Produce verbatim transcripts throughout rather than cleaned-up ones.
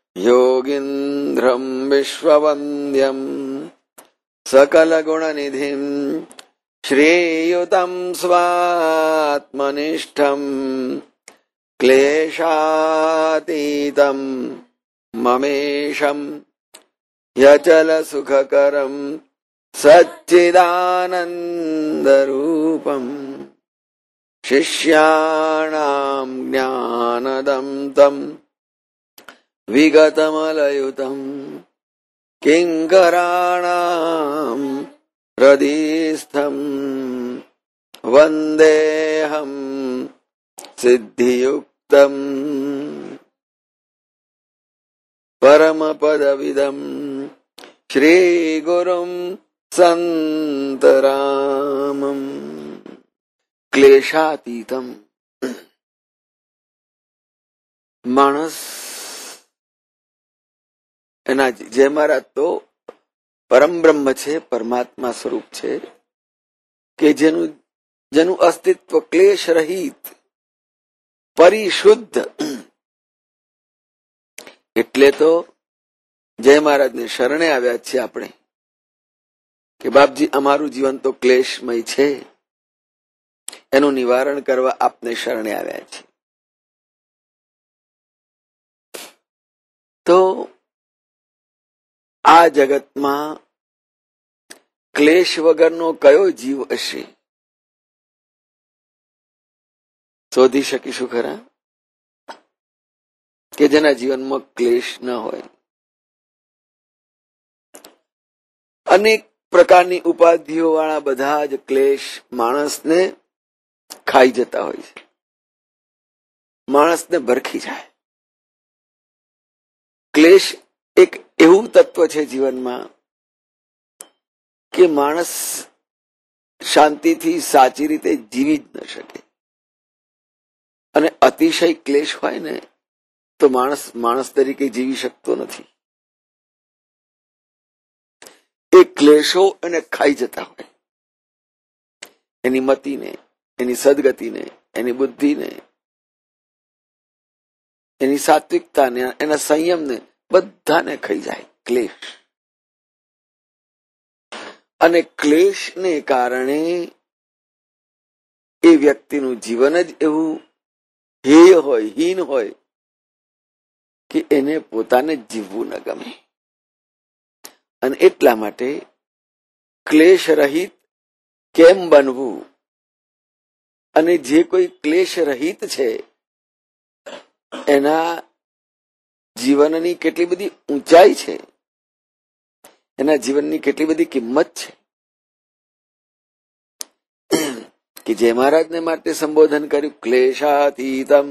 योगीन्द्रं विश्ववन्द्यं सकलगुणनिधिं श्रीयुतं स्वात्मनिष्ठं क्लेशातीतं ममेशं यचलसुखकरं सच्चिदानन्दरूपं शिष्याणां ज्ञानदं तं विगतमलयुतं किङ्कराणां हृदीस्थं वन्देऽहं सिद्धियुक्तं परमपदविदं श्रीगुरुं संतरामम्। क्लेशातीतम मानस એના જે મહારાજ તો પરમ બ્રહ્મ છે, પરમાત્મા સ્વરૂપ છે કે જેનું જેનું અસ્તિત્વ ક્લેશ રહિત પરિશુદ્ધ, એટલે તો જય મહારાજને શરણે આવ્યા છીએ આપણે કે બાપજી અમારું જીવન તો ક્લેશમય છે, એનું નિવારણ કરવા આપને શરણે આવ્યા છે. તો આ જગતમાં ક્લેશ વગરનો કયો જીવ હશે? શોધી શકીશું ખરા કે જેના જીવનમાં ક્લેશ ન હોય? અનેક પ્રકારની ઉપાધિઓ વાળા બધા જ ક્લેશ માણસને ખાઈ જતા હોય છે, માણસને ભરખી જાય. ક્લેશ એક એવું તત્વ છે જીવનમાં કે માણસ શાંતિથી સાચી રીતે જીવી જ ન શકે, અને અતિશય ક્લેશ હોય ને તો માણસ માણસ તરીકે જીવી શકતો નથી. એ ક્લેશો એને ખાઈ જતા હોય, એની મતિને, એની સદગતિને, એની બુદ્ધિને, એની સાત્વિકતાને, એના સંયમને બધાને ખાઈ જાય ક્લેશ. અને ક્લેશને કારણે એ વ્યક્તિનું જીવન જ એવું હેય હોય, હીન હોય કે એને પોતાને જીવવું ન ગમે. અને એટલા માટે ક્લેશ રહિત કેમ બનવું, અને જે કોઈ ક્લેશ રહિત છે એના જીવનની કેટલી બધી ઊંચાઈ છે, એના જીવનની કેટલી બધી કિંમત છે કે જે મહારાજને માટે સંબોધન કર્યું ક્લેશાતીતમ.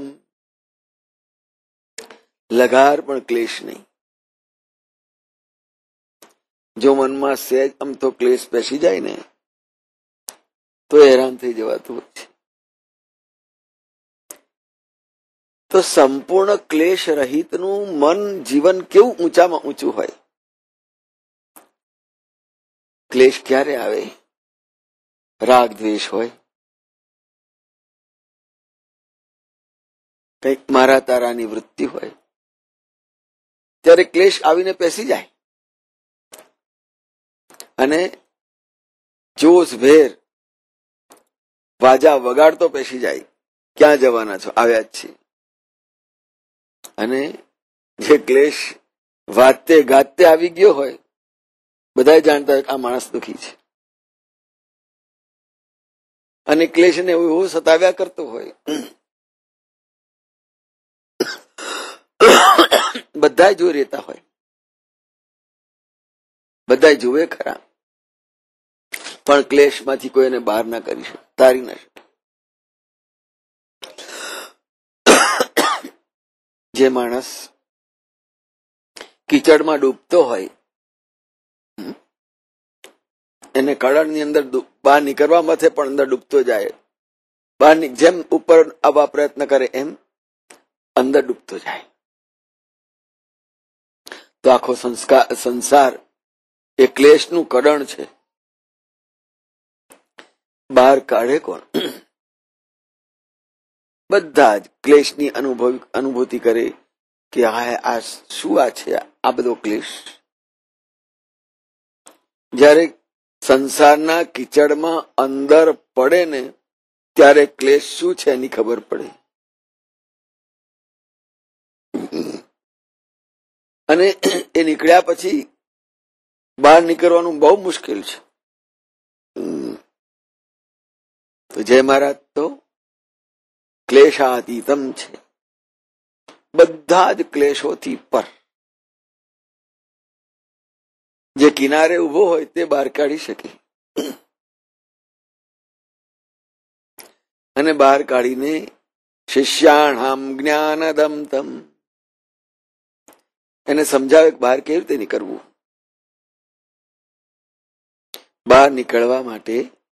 લગાર પણ ક્લેશ નહીં. જો મનમાં સહેજ અમથો ક્લેશ બેસી જાય ને તો હેરાન થઈ જવાતું હોય છે. તો સંપૂર્ણ ક્લેશ રહિતનું મન જીવન કેવું ઊંચામાં ઊંચું હોય. ક્લેશ ક્યારે આવે? રાગ દ્વેષ હોય, કંઈક મારા તારાની વૃત્તિ હોય, ત્યારે ક્લેશ આવીને પેસી જાય અને જોશ ભેર વાજા વગાડતો પેસી જાય, ક્યાં જવાના છો, આવ્યા જ છીએ. અને જે ક્લેશ વાતે ગાતે આવી ગયો હોય, બધા જાણતા હોય કે આ માણસ દુઃખી છે, અને ક્લેશને એવું સતાવ્યા કરતો હોય. બધા જોઈ રહેતા હોય, બધા જુએ ખરા, પણ ક્લેશમાંથી કોઈ એને બહાર ના કરી શકે, તારી ના શકે. જે માણસ કીચડમાં ડૂબતો હોય, એને કળણની અંદર બહાર નીકળવા મથે પણ અંદર ડૂબતો જાય, બહાર જેમ ઉપર આવવા પ્રયત્ન કરે એમ અંદર ડૂબતો જાય. તો આખો સંસ્કાર સંસાર એ ક્લેશનું કડણ છે. બહાર કાઢે કોણ? બધા જ ક્લેશની અનુભવ અનુભૂતિ કરે, કે હા આ શું આ છે, આ બધો ક્લેશ. જ્યારે સંસારના કીચડમાં અંદર પડે ને ત્યારે ક્લેશ શું છે એની ખબર પડે. અને એ નીકળ્યા પછી બહાર નીકળવાનું બહુ મુશ્કેલ છે. તો જય મહારાજ તો ક્લેશાતીતમ છે, બધા જ ક્લેશોથી પર. જે કિનારે ઉભો હોય તે બહાર કાઢી શકે, અને બહાર કાઢીને શિષ્યાણામ જ્ઞાનદમ તમ એને સમજાવે કે બહાર કેવી રીતે નીકળવું. બહાર નીકળવા માટે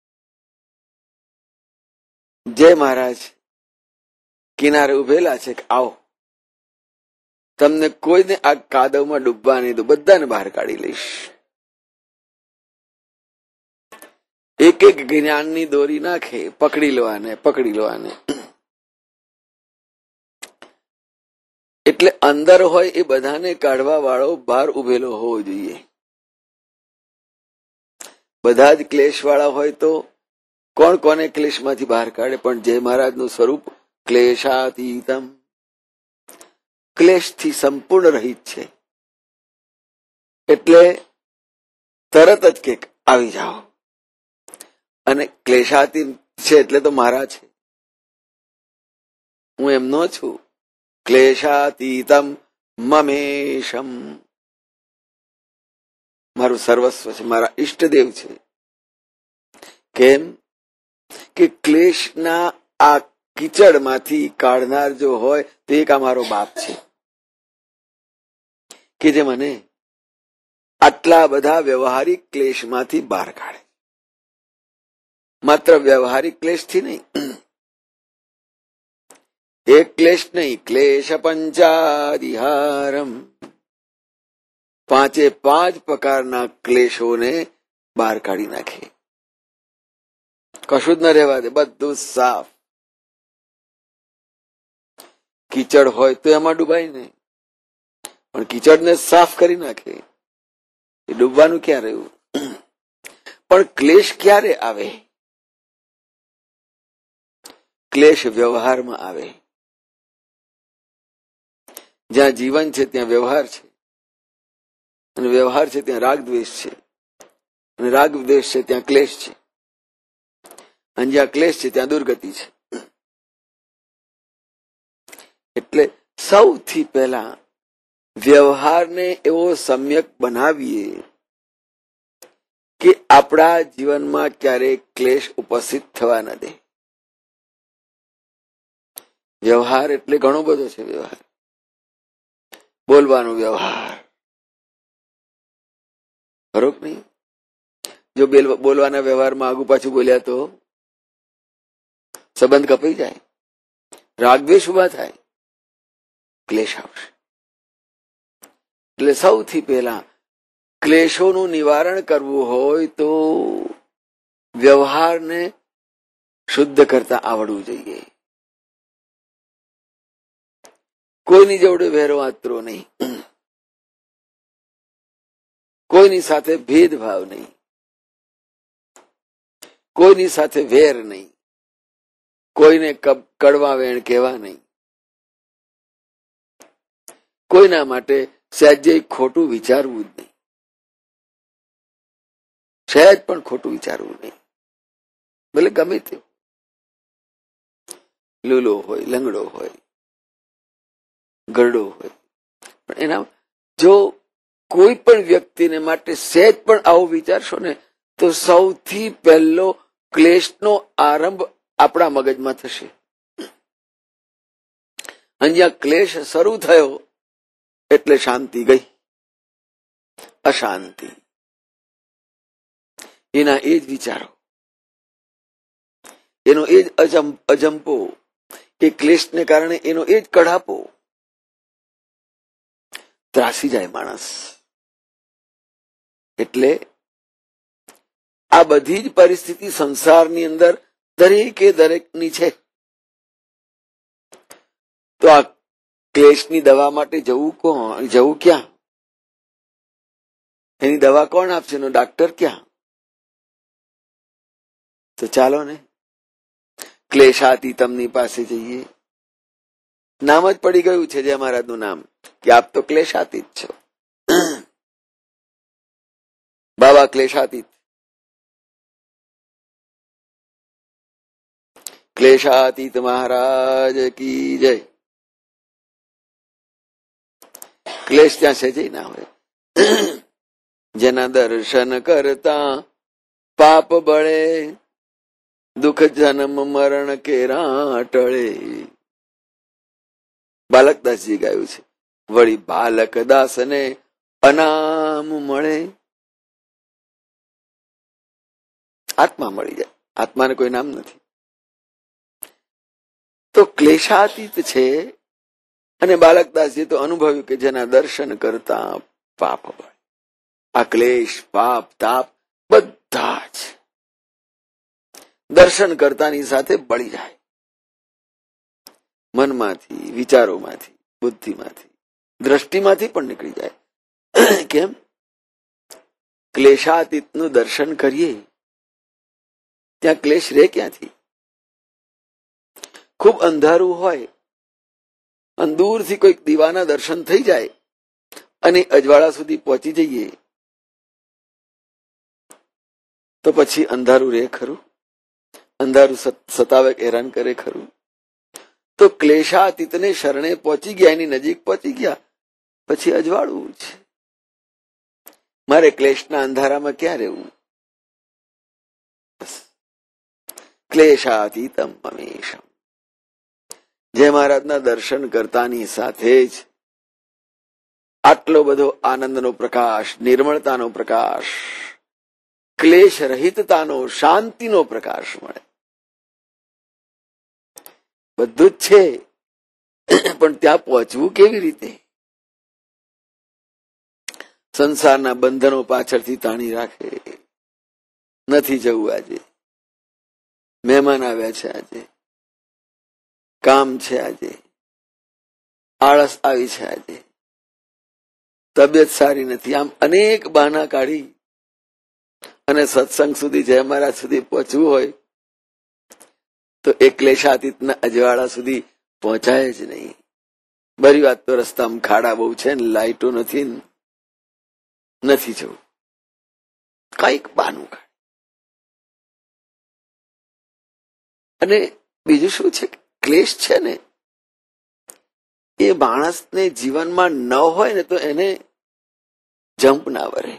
જય મહારાજ કિનારે ઉભેલા છે કે આવો, તમને કોઈને આ કાદવમાં ડૂબવા નહીં દો, બધાને બહાર કાઢી લઈશ. એક એક જ્ઞાનની દોરી નાખે, પકડી લો આને, પકડી લો આને. એટલે અંદર હોય એ બધાને કાઢવા વાળો બહાર ઉભેલો હોવો જોઈએ. બધા જ ક્લેશ વાળા હોય તો કોણ કોને ક્લેશમાંથી બહાર કાઢે? પણ જય મહારાજનું સ્વરૂપ ક્લેશાતીતમ, ક્લેશથી સંપૂર્ણ રહિત છે. એટલે તરત જ કે આવી જાઓ. અને ક્લેશાતીત છે એટલે તો મારા છે, હું એમનો છું. ક્લેશાતીતમ મમેશમ, મારું સર્વસ્વ છે, મારા ઈષ્ટદેવ છે. કેમ કે ક્લેશના આ કીચડમાંથી કાઢનાર જો હોય તો એક આ મારો બાપ છે, કે જે મને આટલા બધા વ્યવહારિક ક્લેશમાંથી બહાર કાઢે. માત્ર વ્યવહારિક ક્લેશથી નહીં, એક ક્લેશ નહીં, ક્લેશ પંચાદિહારમ, પાંચે પાંચ પ્રકારના ક્લેશોને બહાર કાઢી નાખે. કશું જ ન રહેવા દે, બધું સાફ. કીચડ હોય તો એમાં ડૂબાય નહીં, પણ કીચડને સાફ કરી નાખે. એ ડૂબવાનું ક્યાં રહ્યું? પણ ક્લેશ ક્યારે આવે? ક્લેશ વ્યવહારમાં આવે. જ્યાં જીવન છે ત્યાં વ્યવહાર છે, અને વ્યવહાર છે ત્યાં રાગ દ્વેષ છે, અને રાગ દ્વેષ છે ત્યાં ક્લેશ છે, અને જ્યાં ક્લેશ છે ત્યાં દુર્ગતિ છે. એટલે સૌથી પહેલા વ્યવહારને એવો સમ્યક બનાવીએ કે આપણા જીવનમાં ક્યારેય ક્લેશ ઉપસ્થિત થવા ન દે. વ્યવહાર એટલે ઘણો બધો છે. વ્યવહાર, બોલવાનો વ્યવહાર, બરોબર નહીં? જો બોલવાના વ્યવહારમાં આગુ પાછું બોલ્યા તો સંબંધ કપાઈ જાય, રાગદ્વેષ ઉભા થાય, ક્લેશ આવશે. એટલે સૌથી પહેલા ક્લેશોનું નિવારણ કરવું હોય તો વ્યવહારને શુદ્ધ કરતા આવડવું જોઈએ. કોઈની જોડે વેરો આતરો નહીં, કોઈની સાથે ભેદભાવ નહીં, કોઈની સાથે વેર નહીં, કોઈને કડવા વેણ કહેવા નહીં, કોઈના માટે સહેજે ખોટું વિચારવું જ નહીં, સહેજ પણ ખોટું વિચારવું નહીં. ભલે ગમે તે લૂલો હોય, લંગડો હોય, ગરડો હોય, પણ એના જો કોઈ પણ વ્યક્તિને માટે સહેજ પણ આવું વિચારશો ને તો સૌથી પહેલો ક્લેશનો આરંભ આપણા મગજમાં થશે. અને જ્યાં ક્લેશ શરૂ થયો એટલે શાંતિ ગઈ, અશાંતિ. એના એ જ વિચારો, એનો એ જ અજંપો, એ ક્લેશને કારણે એનો એ જ કડાપો, ત્રાસી જાય માણસ. એટલે આ બધી જ પરિસ્થિતિ સંસારની અંદર દરેકે દરેકની છે. તો આ ક્લેશની દવા માટે જવું કોણ, જવું ક્યાં? એની દવા કોણ આપશે? એનો ડાક્ટર ક્યાં? તો ચાલો ને ક્લેશાતીતમની પાસે જઈએ. નામ જ પડી ગયું છે જય મહારાજનું નામ કે આપ તો ક્લેશાતીત છો. બાબા ક્લેશાતીત. ક્લેશાતીત મહારાજ કી જય. ક્લેશ ત્યાં છે જઈ ના હોય. જેના દર્શન કરતા પાપ બળે, દુઃખ જન્મ મરણ કેરા ટળે. બાલકદાસજી ગાયું છે. વળી બાલકદાસ ને અનામ મળે. આત્મા મળી જાય. આત્માને કોઈ નામ નથી. તો ક્લેશાતીત છે. અને બાલકદાસજી તો અનુભવ્યું કે જેના દર્શન કરતા પાપ બળે. આ ક્લેશ, પાપ, તાપ બધા જ દર્શન કરતાની સાથે બળી જાય. મનમાંથી, વિચારોમાંથી, બુદ્ધિમાંથી, દ્રષ્ટિમાંથી પણ નીકળી જાય. કેમ? ક્લેશાતીતનું દર્શન કરીએ ત્યાં ક્લેશ રે ક્યાંથી? ખૂબ અંધારું હોય અને દૂરથી કોઈક દીવાના દર્શન થઈ જાય અને અજવાળા સુધી પહોંચી જઈએ તો પછી અંધારું રે ખરું? અંધારું સતાવે, હેરાન કરે ખરું? તો ક્લેશાતીતને શરણે પહોંચી ગયા, એની નજીક પહોંચી ગયા પછી અજવાળું છે. મારે ક્લેશના અંધારામાં ક્યાં રહેવું? ક્લેશાતીતમ હંમેશા. જય મહારાજના દર્શન કરતાની સાથે જ આટલો બધો આનંદનો પ્રકાશ, નિર્મળતાનો પ્રકાશ, ક્લેશ રહિતતાનો, શાંતિનો પ્રકાશ મળે. બધું જ છે, પણ ત્યાં પહોંચવું કેવી રીતે? સંસારના બંધનો પાછળથી તાણી રાખે. નથી જવું આજે, મહેમાન આવ્યા છે આજે, કામ છે આજે, આળસ આવી છે આજે, તબિયત સારી નથી, આમ અનેક બહાના કાઢી અને સત્સંગ સુધી, જય મહારાજ સુધી પહોંચવું હોય તો એ ક્લેશાતીતના અજવાળા સુધી પહોંચાય જ નહીં. બરી વાત તો રસ્તામાં ખાડા બહુ છે ને, લાઈટો નથી, નથી જવું. કઈક બાનું કાઢે. અને બીજું શું છે? ક્લેશ છે ને એ માણસને જીવનમાં ન હોય ને તો એને જંપ ના વરે.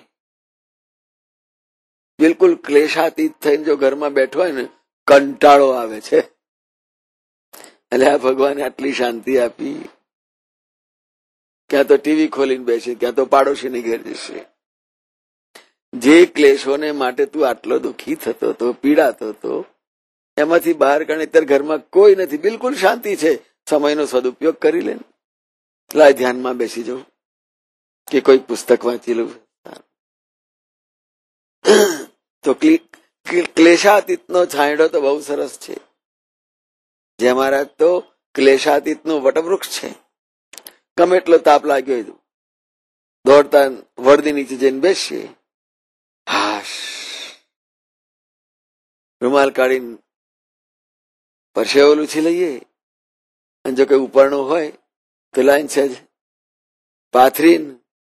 બિલકુલ ક્લેશાતીત થઈને જો ઘરમાં બેઠો હોય ને, કંટાળો આવે છે. એટલે આ ભગવાને આટલી શાંતિ આપી, ક્યાં તો ટીવી ખોલીને બેસે, ક્યાં તો પાડોશીને ઘેર જશે. જે ક્લેશોને માટે તું આટલો દુઃખી થતો હતો, પીડાતો હતો, એમાંથી બહાર કાઢી અત્યારે ઘરમાં કોઈ નથી, બિલકુલ શાંતિ છે. સમયનો સદુપયોગ કરી લે. લાય ધ્યાનમાં બેસી જવું કે કોઈ પુસ્તક વાંચી લઉં. તો ક્લેશાતીતનો છાંયડો તો બહુ સરસ છે. જે મહારાજ તો ક્લેશાતીતનું વટવૃક્ષ છે. ગમે એટલો તાપ લાગ્યો હોય દોડતા વડની નીચે જઈને બેસીએ, હાશ, રૂમાલ કાઢીને પરસેવો લૂછી લઈએ, અને જો કઈ ઉપરણું હોય તો લાઈન છે જ પાથરીને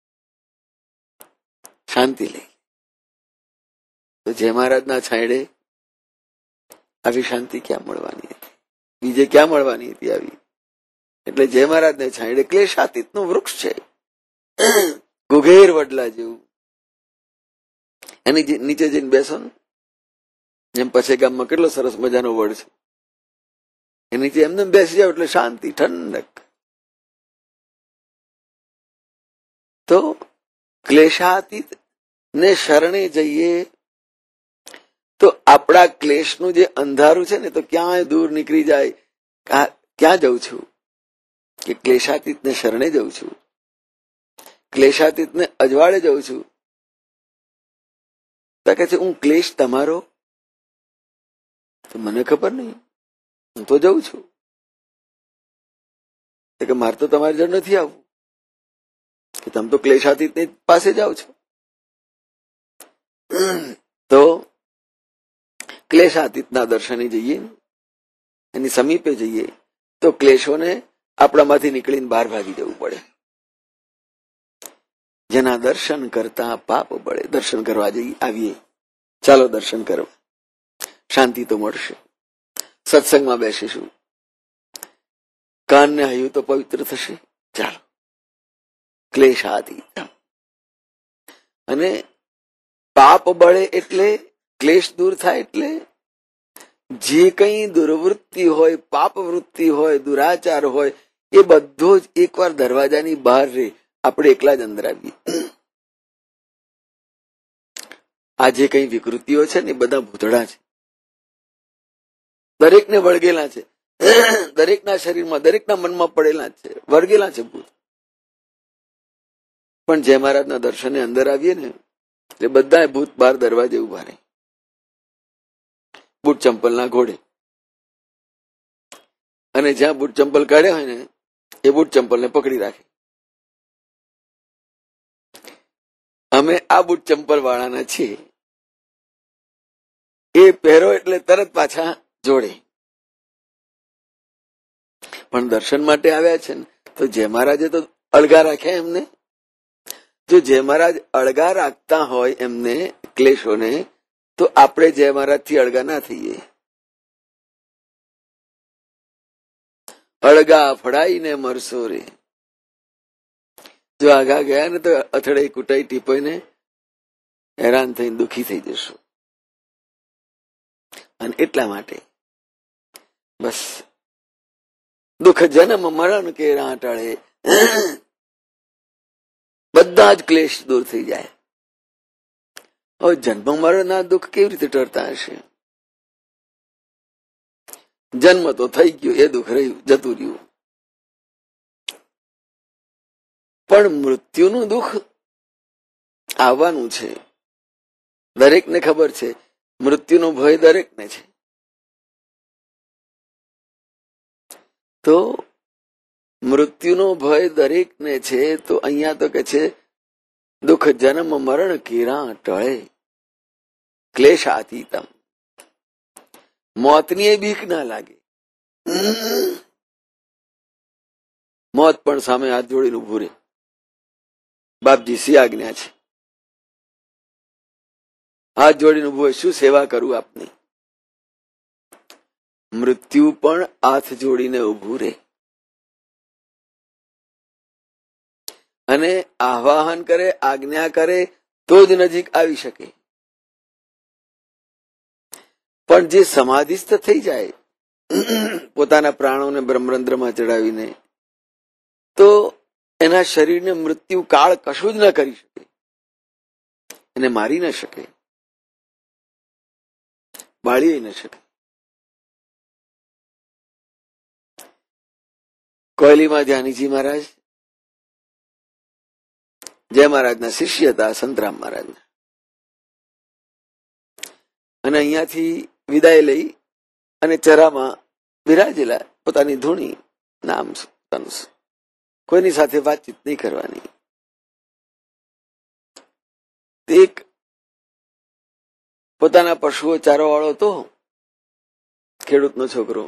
શાંતિ લઈ. તો જય મહારાજના છાંયડે આવી શાંતિ ક્યાં મળવાની હતી? બીજે ક્યાં મળવાની હતી આવી? એટલે જય મહારાજને છાંયડે ક્લેશાતીતનું વૃક્ષ છે, ગુઘેર વડલા જેવું. એની નીચે જઈને બેસો ને, જેમ પછી ગામમાં કેટલો સરસ મજાનો વડ છે, એની નીચે એમને બેસી જાવ એટલે શાંતિ, ઠંડક. તો ક્લેશાતીત ને શરણે જઈએ તો આપણા ક્લેશનું જે અંધારું છે ને તો ક્યાંય દૂર નીકળી જાય. ક્યાં જઉં છું? કે ક્લેશાતીત ને શરણે જઉં છું, ક્લેશાતીત ને અજવાળે જઉં છું. તો કહે છે હું ક્લેશ તમારો? તો મને ખબર નહીં, હું તો જઉં છું. કે મારે તો તમારી જોડે નથી આવવું, કે તમે તો ક્લેશાતીત પાસે જાઓ છો. તો ક્લેશાતીતના દર્શને જઈએ, એની સમીપે જઈએ તો ક્લેશોને આપણામાંથી નીકળીને બહાર ભાગી જવું પડે. જેના દર્શન કરતા પાપ બળે. દર્શન કરવા જઈએ, આવીએ, ચાલો દર્શન કરો, શાંતિ તો મળશે. સત્સંગમાં બેસીશું, કાનને હૈયું તો પવિત્ર થશે. ચાલો, ક્લેશાતીત. અને પાપ બળે એટલે ક્લેશ દૂર થાય, એટલે જે કઈ દુર્વૃત્તિ હોય, પાપ વૃત્તિ હોય, દુરાચાર હોય, એ બધો જ એકવાર દરવાજાની બહાર રહે, આપણે એકલા જ અંદર આવીએ. આ જે કઈ વિકૃતિઓ છે ને એ બધા ભૂતડા છે, દરેકને વળગેલા છે, દરેકના શરીરમાં, દરેકના મનમાં પડેલા છે, વળગેલા છે ભૂત. પણ જય મહારાજના દર્શને અંદર આવીએ ને એટલે બધા ભૂત બાર દરવાજે ઉભા રહે, બૂટ ચંપલના ઘોડે. અને જ્યાં બૂટ ચંપલ કાઢ્યા હોય ને એ બૂટ ચંપલને પકડી રાખે. અમે આ બૂટ ચંપલ વાળાના છીએ, એ પહેરો એટલે તરત પાછા જોડે. પણ દર્શન માટે આવ્યા છે ને તો જય મહારાજે તો અળગા રાખ્યા એમને. જો જય મહારાજ અળગા રાખતા હોય એમને ક્લેશોને, તો આપણે જય મહારાજ થી અળગા ના થઈએ. અળગા ફડાઈને મરસો રે. જો આગા ગયા ને તો અથડે કુટાઈ ટીપોઈને હેરાન થઈને દુઃખી થઈ જશો. અને એટલા માટે બસ દુઃખ જન્મ મરણ કે રાંટાળે, બધા જ ક્લેશ દૂર થઈ જાય. હવે જન્મ મરણના દુઃખ કેવી રીતે ટળતા હશે? જન્મ તો થઈ ગયો, એ દુઃખ રહ્યું, જતું રહ્યું. પણ મૃત્યુનું દુઃખ આવવાનું છે, દરેકને ખબર છે. મૃત્યુનો ભય દરેકને છે. તો મૃત્યુનો ભય દરેકને છે. તો અહીંયા તો કે છે દુઃખ જન્મ મરણ કેરા ટળે ક્લેશાતીતમ. મોતની એ બીક ના લાગે. મોત પણ સામે હાથ જોડીને ઉભું રહે, બાપજી સી આજ્ઞા છે, હાથ જોડીને ઉભું હોય, શું સેવા કરું આપની? મૃત્યુ પણ હાથ જોડીને ઉભું રહે અને આહ્વાન કરે, આજ્ઞા કરે તો જ નજીક આવી શકે. પણ જે સમાધિસ્થ થઈ જાય પોતાના પ્રાણોને બ્રહ્મરંધ્રમાં ચડાવીને, તો એના શરીરને મૃત્યુ કાળ કશું જ ન કરી શકે, એને મારી ન શકે, બાળી ન શકે. કોયલીમાં ધ્યાનીજી મહારાજ જય મહારાજના શિષ્ય હતા, સંતરામ મહારાજના. અને અહીંયાથી વિદાય લઈ અને ચરામાં બિરાજેલા, પોતાની ધૂણી, નામ પોતાનું, કોઈની સાથે વાતચીત નહીં કરવાની. એક પોતાના પશુઓ ચારો વાળો હતો, ખેડૂતનો છોકરો.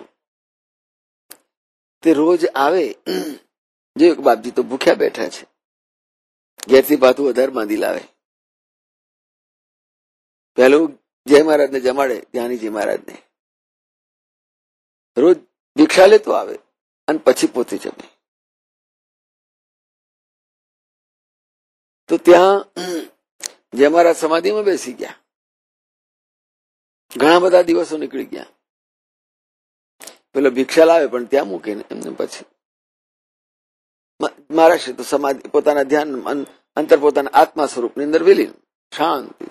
તે રોજ આવે, જે બાપજી તો ભૂખ્યા બેઠા છે, ઘેરથી પાછું વધારે બાંધી લાવે. પેલું જય મહારાજને જમાડે, ધ્યાનીજી મહારાજને. રોજ ભિક્ષા લેતો આવે અને પછી પોતે જમે. તો ત્યાં જય મહારાજ સમાધિમાં બેસી ગયા. ઘણા બધા દિવસો નીકળી ગયા. પેલો ભિક્ષા લાવે પણ ત્યાં મૂકીને એમને પછી મહારાજ તો સમાધિ, પોતાના ધ્યાન અંતર, પોતાના આત્મા સ્વરૂપની અંદર વિલીન શાંતિ.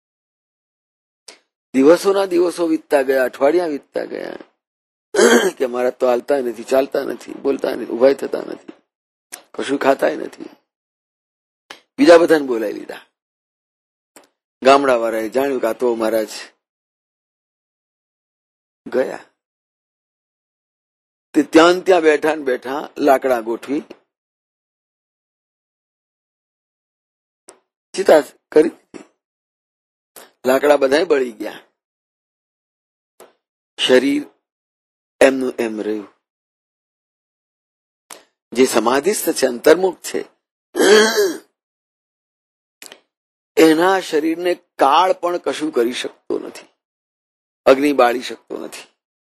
દિવસોના દિવસો વીતતા ગયા, અઠવાડિયા વીતતા ગયા કે મારા તો હાલતા નથી, ચાલતા નથી, બોલતા નથી, ઉભા થતા નથી, કશું ખાતા નથી. બીજા બધાને બોલાવી લીધા. ગામડા વાળાએ જાણ્યું કે આ તો મહારાજ ગયા. તે ત્યાં ત્યાં બેઠા ને બેઠા લાકડા ગોઠવી ચિતા કરી. લાકડા બધા બળી ગયા, શરીર એમનું એમ રહ્યું. જે સમાધિસ્થ છે, અંતર્મુખ છે, એના શરીરને કાળ પણ કશું કરી શકતો નથી, અગ્નિ બાળી શકતો નથી.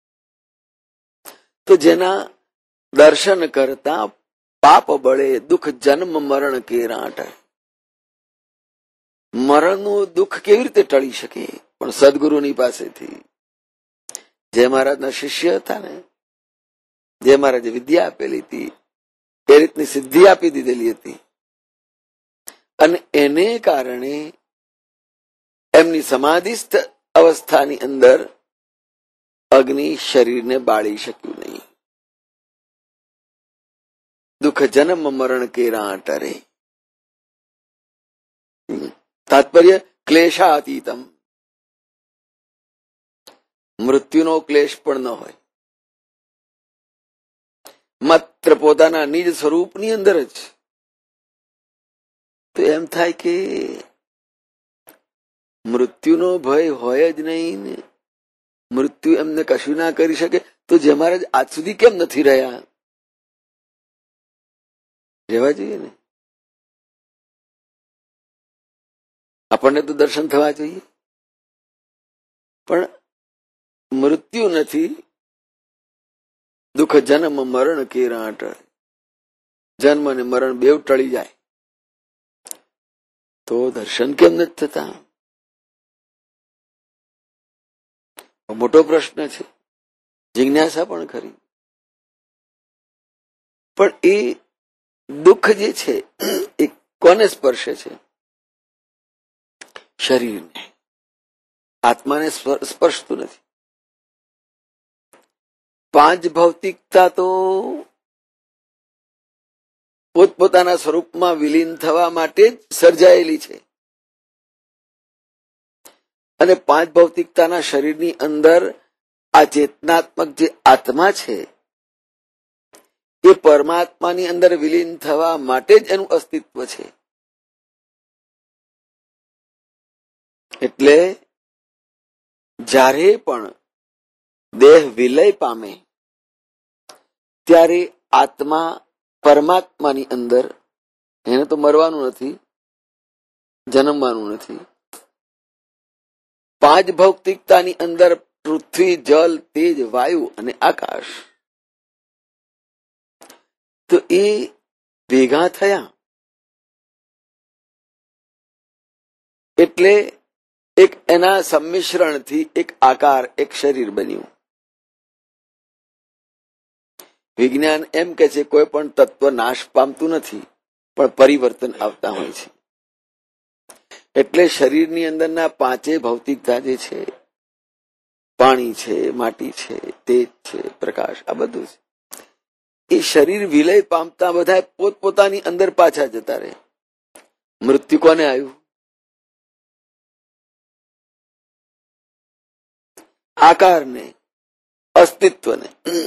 તો જેના દર્શન કરતા પાપ બળે દુઃખ જન્મ મરણ કેરાટ. મરણનું દુઃખ કેવી રીતે ટળી શકે? પણ સદગુરુની પાસેથી. જય મહારાજના શિષ્ય હતા ને, જય મહારાજે વિદ્યા આપેલી હતી, એ રીતની સિદ્ધિ આપી દીધેલી હતી, અને એને કારણે એમની સમાધિસ્થ અવસ્થાની અંદર અગ્નિ શરીરને બાળી શક્યું નહીં. દુઃખ જન્મ મરણ કેરા ટરે. તાત્પર્ય ક્લેશાતીતમ. મૃત્યુનો ક્લેશ પણ ન હોય, માત્ર પોતાના નિજ સ્વરૂપની અંદર જ. તો એમ થાય કે મૃત્યુનો ભય હોય જ નહીં ને, મૃત્યુ એમને કશું ના કરી શકે, તો જે મહારાજ આજ સુધી કેમ નથી રહ્યા? રહેવા જોઈએ ને. આપણને તો દર્શન થવા જોઈએ, પણ મૃત્યુ નથી. દુઃખ જન્મ મરણ કેરા ટળે. જન્મ અને મરણ બેવ ટળી જાય તો દર્શન કેમ નથી થતા? મોટો પ્રશ્ન છે, જિજ્ઞાસા પણ ખરી. પણ એ દુઃખ જે છે એ કોને સ્પર્શે છે? શરીરને, આત્માને સ્પર્શતું નથી. પાંચ ભૌતિકતા તો પોતપોતાના સ્વરૂપમાં વિલીન થવા માટે જ સર્જાયેલી છે, અને પાંચ ભૌતિકતાના શરીરની અંદર આ ચેતનાત્મક જે આત્મા છે એ પરમાત્માની અંદર વિલીન થવા માટે જ એનું અસ્તિત્વ છે. એટલે જ્યારે પણ દેહ વિલય પામે ત્યારે આત્મા પરમાત્માની અંદર, એને તો મરવાનું નથી, જન્મવાનું નથી. પાંચ ભૌતિકતાની અંદર પૃથ્વી, જલ, તેજ, વાયુ અને આકાશ, તો એ ભેગા થયા એટલે એક એના સંમિશ્રણથી એક આકાર, એક શરીર બન્યું. વિજ્ઞાન એમ કે છે કોઈ પણ તત્વ નાશ પામતું નથી, પણ પરિવર્તન આવતા હોય છે. એટલે શરીરની અંદરના પાંચે ભૌતિકતા જે છે, પાણી છે, માટી છે, તેજ છે, પ્રકાશ, આ બધું છે, એ શરીર વિલય પામતા બધા પોતપોતાની અંદર પાછા જતા રહે. મૃત્યુ કોને આવ્યું? આકારને, અસ્તિત્વને.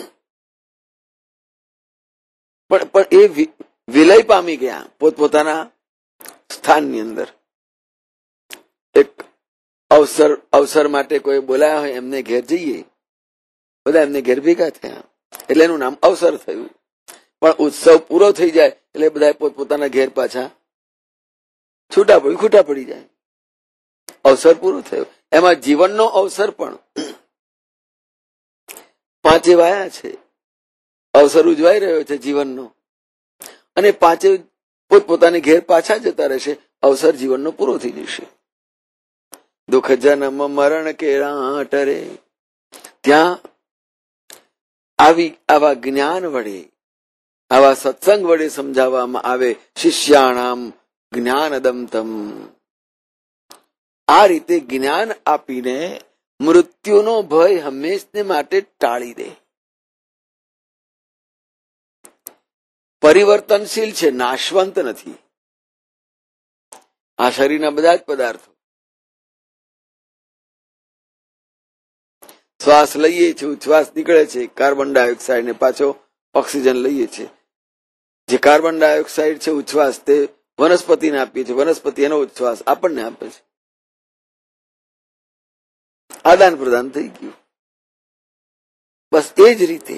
પણ પણ એ વિલય પામી ગયા પોતપોતાના સ્થાનની અંદર. એક અવસર અવસર માટે કોઈ બોલાયા હોય, એમને ઘેર જઈએ, બધા એમને ઘેર ભેગા થયા એટલે એનું નામ અવસર થયું. પણ ઉત્સવ પૂરો થઈ જાય એટલે બધા પોતપોતાના ઘેર પાછા છૂટા પડી ખૂટા પડી જાય. અવસર પૂરો થયો. એમાં જીવનનો અવસર પણ પાંચે વાયા છે, અવસર ઉજવાઈ રહ્યો છે જીવનનો, અને પાંચે પોતપોતાની ઘેર પાછા જતા રહેશે. અવસર જીવનનો પૂરો થઈ જશે. દુઃખ જન્મ મરણ કેરા ટરે. ત્યાં આવી આવા જ્ઞાન વડે, આવા સત્સંગ વડે સમજાવવામાં આવે, શિષ્યાણામ જ્ઞાનદમતમ. આ રીતે જ્ઞાન આપીને મૃત્યુનો ભય હંમેશને માટે ટાળી દે. પરિવર્તનશીલ છે, નાશવંત નથી. આ શરીરના બધા જ પદાર્થો શ્વાસ લઈએ છીએ, ઉચ્છ્વાસ નીકળે છે, કાર્બન ડાયોક્સાઇડ ને પાછો ઓક્સિજન લઈએ છીએ. જે કાર્બન ડાયોક્સાઇડ છે ઉચ્છ્વાસ તે વનસ્પતિને આપીએ છીએ, વનસ્પતિ એનો ઉચ્છ્વાસ આપણને આપે છે. આદાન પ્રદાન થઈ ગયું. બસ એ જ રીતે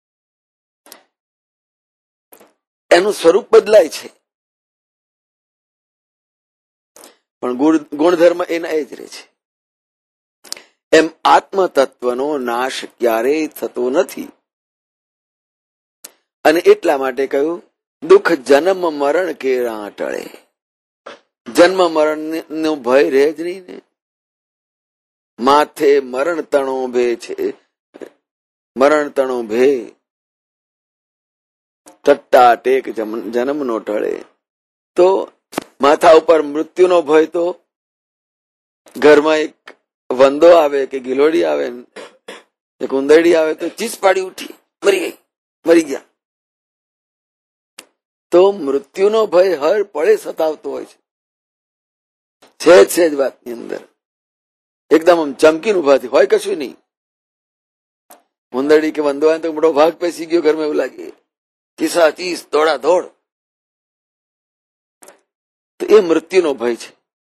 એનું સ્વરૂપ બદલાય છે, પણ ગુણધર્મ એના એ જ રહે છે. એમ આત્મ તત્વનો નાશ ક્યારેય થતો નથી. અને એટલા માટે કહ્યું દુઃખ જન્મ મરણ કેળા ટળે. જન્મ મરણ નો ભય રહે જ નહીં ને. માથે મરણ તણો ભે છે, મરણ તણો ભે ટટ્ટા ટેક જન્મ નો ટળે. તો માથા ઉપર મૃત્યુનો ભય તો ઘરમાં એક વંદો આવે કે ગિલોડી આવે કે કુંદરડી આવે તો ચીસ પાડી ઉઠી, મરી ગઈ, મરી ગયા. તો મૃત્યુનો ભય હર પળે સતાવતો હોય છે. છે છે જ વાતની અંદર એકદમ આમ ચમકીને ઉભાથી હોય કશું નહીં. કુંદરડી કે વંદો આવે તો મોટો ભાગ પેસી ગયો ઘરમાં એવું લાગે, ચીસા ચીસ દોડા દોડ. તો એ મૃત્યુનો ભય છે.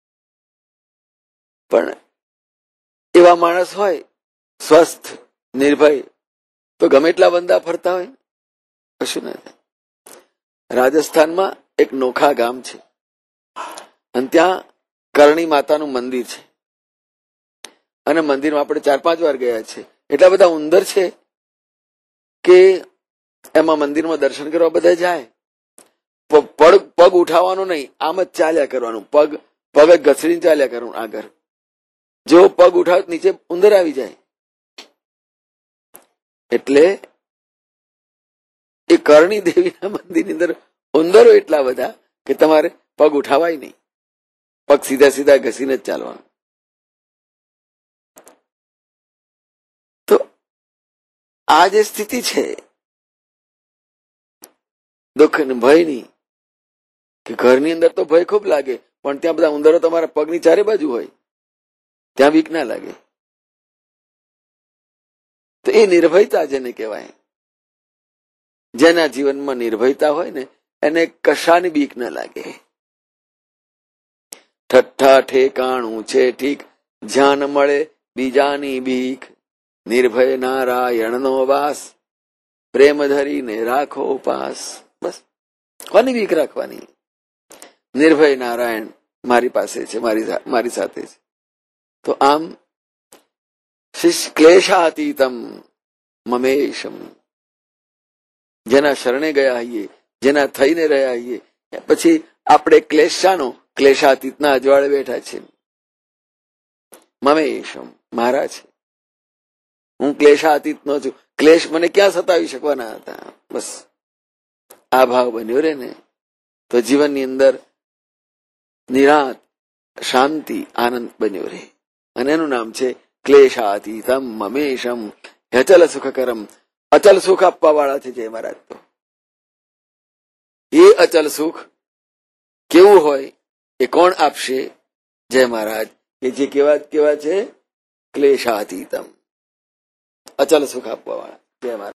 પણ એવા માણસ હોય સ્વસ્થ નિર્ભય તો ગમે એટલા વંદા ફરતા હોય કશું ના થાય. રાજસ્થાનમાં એક નોખા ગામ છે અને ત્યાં કરણી માતાનું મંદિર છે અને મંદિરમાં આપણે ચાર પાંચ વાર ગયા છે. એટલા બધા ઉંદર છે કે એમાં મંદિરમાં દર્શન કરવા બધા જાય. પગ પગ ઉઠાવવાનો નહીં, આમ જ ચાલ્યા કરવાનું, પગ પગ જ ઘસડીને ચાલ્યા કરવાનું આગળ. જો પગ ઉઠાવ નીચે ઉંદર આવી જાય. એટલે એ કરણી દેવીના મંદિરની અંદર ઉંદરો એટલા બધા કે તમારે પગ ઉઠાવાય નહીં, પગ સીધા સીધા ઘસીને જ ચાલવાનું. તો આ જે સ્થિતિ છે દુઃખ ને ભયની, કે ઘરની અંદર તો ભય ખૂબ લાગે પણ ત્યાં બધા ઉંદરો તમારા પગની ચારે બાજુ હોય, ત્યાં બીક ના લાગે. તો એ નિર્ભયતા જેને કહેવાય. જેના જીવનમાં નિર્ભયતા હોય ને એને કશાની બીક ના લાગે. ઠઠ્ઠા ઠેકાણું છે ઠીક, જ્યાં ન મળે બીજાની બીક. નિર્ભય નારાયણનો વાસ, પ્રેમ ધરીને રાખો પાસ. બસ કોની બીક રાખવાની? નિર્ભય નારાયણ મારી પાસે છે, મારી મારી સાથે છે. તો આમ ક્લેશાતીતમ મમેશમ, જેના શરણે ગયા હોઈએ, જેના થઈને રહ્યા હોઈએ, પછી આપણે ક્લેશાનો ક્લેશાતીતના અજવાળે બેઠા છે. મમેશમ મારા છે, હું ક્લેશાતીત નો છું. ક્લેશ મને ક્યાં સતાવી શકવાના હતા? બસ આ ભાવ બન્યો રે ને તો જીવનની અંદર નિરાંત શાંતિ આનંદ બન્યો રહે. અને એનું નામ છે ક્લેશાતીતમ મમેશમ અચલ સુખકરમ. અચલ સુખ આપવા વાળા છે જય મહારાજ. તો એ અચલ સુખ કેવું હોય એ કોણ આપશે? જય મહારાજ, કે જે કેવા કેવા છે? ક્લેશાતીતમ, અચલ સુખ આપવા વાળા. જય મહારાજ.